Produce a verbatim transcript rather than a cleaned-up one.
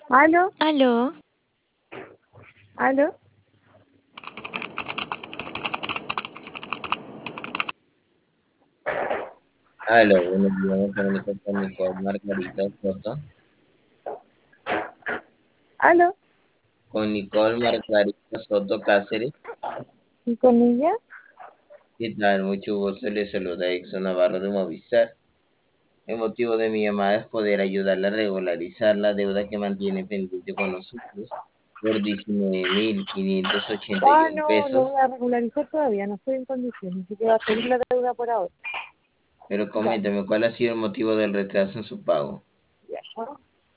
¿Aló? Aló, ¿Aló? Aló, buenos días, me comunico con Nicole Margarita Soto. ¿Aló? Con Nicole Margarita Soto Cáceres. ¿Y con ella? ¿Qué tal? Mucho gusto, le saluda Exxon Navarro de Movistar. El motivo de mi llamada es poder ayudarla a regularizar la deuda que mantiene pendiente con nosotros por diecinueve mil quinientos ochenta y Ah, uno no, no pesos. voy a regularizar todavía, no estoy en condiciones, así que va a seguir la deuda por ahora. Pero Ya, coméntame, ¿cuál ha sido el motivo del retraso en su pago? ya.